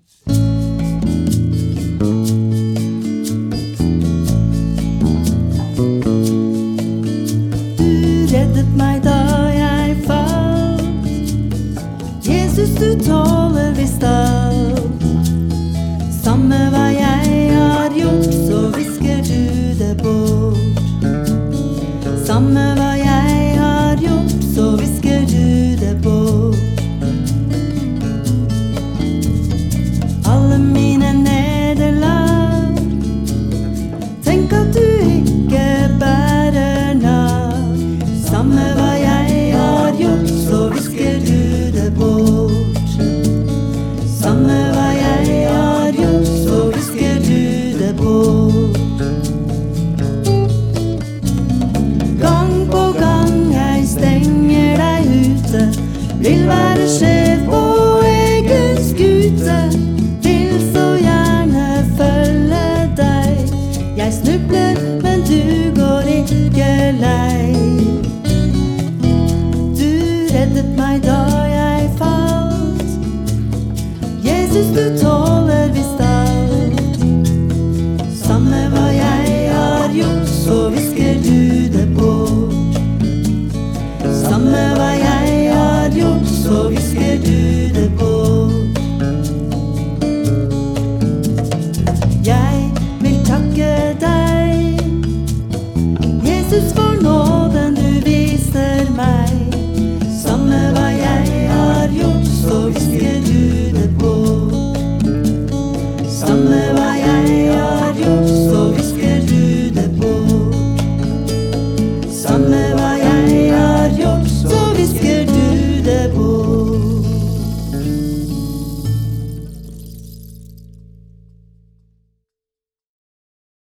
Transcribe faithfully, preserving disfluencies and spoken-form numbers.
Reddet meg da jeg falt. Jesus, du tåler visst alt. Samme hva jeg har gjort, så visker du det bort. Samme hva jeg har gjort, så visker du det bort. Alle mine nederlag, tenk at du ikke bærer nag. Samme hva jeg har gjort, så visker du det bort. Samme hva jeg har gjort, så visker du det bort. Gang på gang jeg stenger deg ute, vil være sjef på egen skute. Vil så gjerne følge deg. Jeg snubler, men du går ikke lei. Du reddet meg da jeg falt. Jesus, du tåler